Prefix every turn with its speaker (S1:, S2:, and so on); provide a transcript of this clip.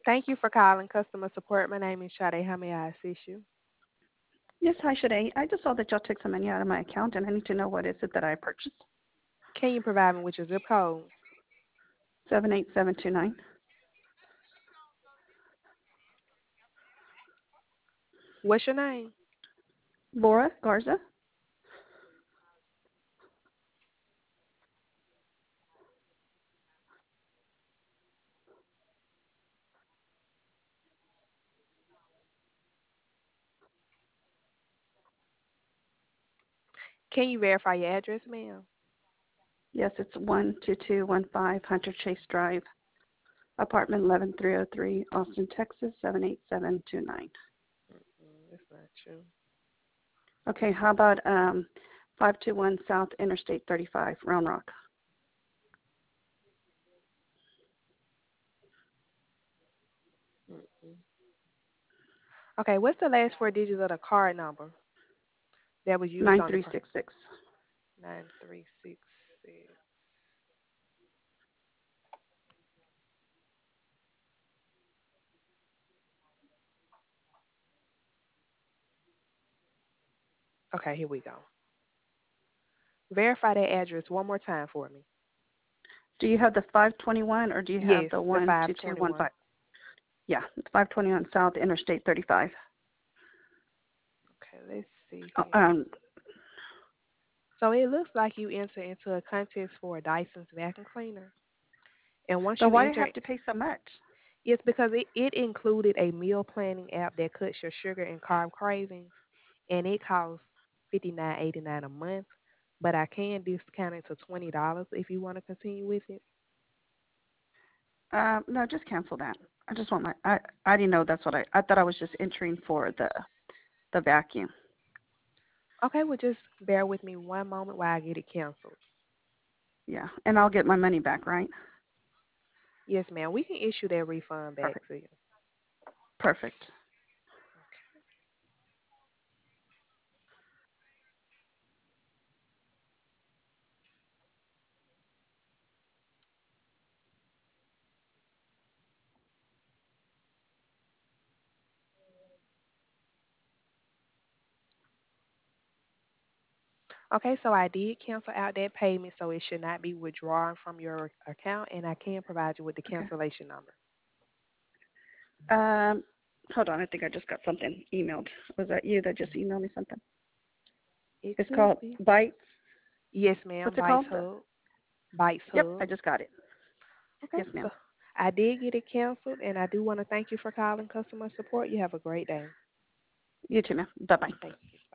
S1: Thank you for calling customer support. My name is Sade. How may I assist you?
S2: Yes, hi, Shade. I just saw that y'all took some money out of my account, and I need to know what is it that I purchased.
S1: Can you provide me with your zip code?
S2: 78729.
S1: What's your name?
S2: Laura Garza.
S1: Can you verify your address, ma'am?
S2: Yes, it's 12215 Hunter Chase Drive, apartment 11303, Austin, Texas 78729.
S1: That's not you.
S2: Okay, how about 521 South Interstate 35, Round Rock?
S1: Mm-mm. Okay, what's the last four digits of the card number that was used on the card?
S2: 9366.
S1: 9366. Okay, here we go. Verify that address one more time for me.
S2: Do you have the 521 or do you have
S1: Yes,
S2: the
S1: the 521.
S2: 12215? Yeah, it's 521 South Interstate 35.
S1: Okay, let's see
S2: Uh,
S1: here.
S2: Um,
S1: So it looks like you enter into a contest for a Dyson's vacuum cleaner. And once
S2: but
S1: you
S2: why do you
S1: enter,
S2: have to pay so much?
S1: it's because it included a meal planning app that cuts your sugar and carb cravings, and it costs $59.89 a month. But I can discount it to $20 if you want to continue with it.
S2: No, just cancel that. I just want my. I didn't know that's what I thought I was just entering for the vacuum.
S1: Okay, well just bear with me one moment while I get it canceled.
S2: Yeah, and I'll get my money back, right?
S1: Yes, ma'am. We can issue that refund back
S2: Perfect.
S1: to you.
S2: Perfect.
S1: Okay, so I did cancel out that payment, so it should not be withdrawn from your account, and I can provide you with the
S2: Okay.
S1: cancellation number.
S2: Um, Hold on. I think I just got something emailed. Was that you that just emailed me something?
S1: It
S2: It's
S1: could
S2: called
S1: be.
S2: Byte.
S1: Yes, ma'am.
S2: What's it
S1: Bites
S2: called?
S1: Hub. Bites
S2: Yep, I
S1: Hub.
S2: just got it.
S1: Okay,
S2: Yes, ma'am.
S1: so I did get it canceled, and I do want to thank you for calling customer support. You have a great day.
S2: You too, ma'am. Bye bye.
S1: Thank you.